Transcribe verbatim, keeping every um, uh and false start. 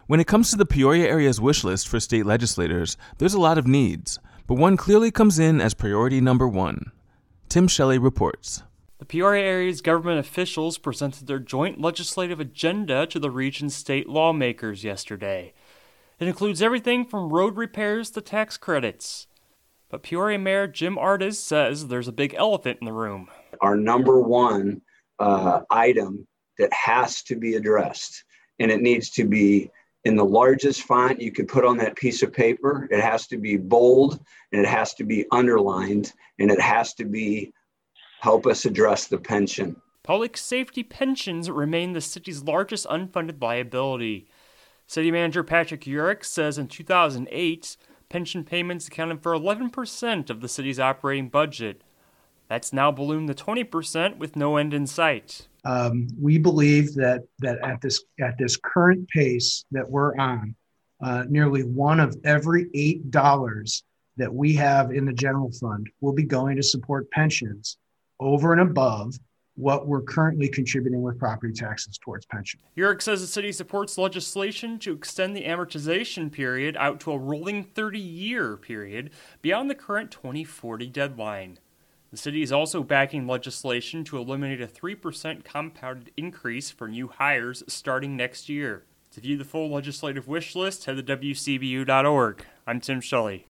When it comes to the Peoria area's wish list for state legislators, there's a lot of needs, but one clearly comes in as priority number one. Tim Shelley reports. The Peoria area's government officials presented their joint legislative agenda to the region's state lawmakers yesterday. It includes everything from road repairs to tax credits. But Peoria Mayor Jim Ardis says there's a big elephant in the room. Our number one uh, item that has to be addressed, and it needs to be in the largest font you could put on that piece of paper. It has to be bold, and it has to be underlined, and it has to be help us address the pension. Public safety pensions remain the city's largest unfunded liability. City Manager Patrick Urich says in two thousand eight, pension payments accounted for eleven percent of the city's operating budget. That's now ballooned to twenty percent with no end in sight. Um, we believe that that at this at this current pace that we're on, uh, nearly one of every eight dollars that we have in the general fund will be going to support pensions over and above what we're currently contributing with property taxes towards pension. Urich says the city supports legislation to extend the amortization period out to a rolling thirty-year period beyond the current twenty forty deadline. The city is also backing legislation to eliminate a three percent compounded increase for new hires starting next year. To view the full legislative wish list, head to W C B U dot org. I'm Tim Shelley.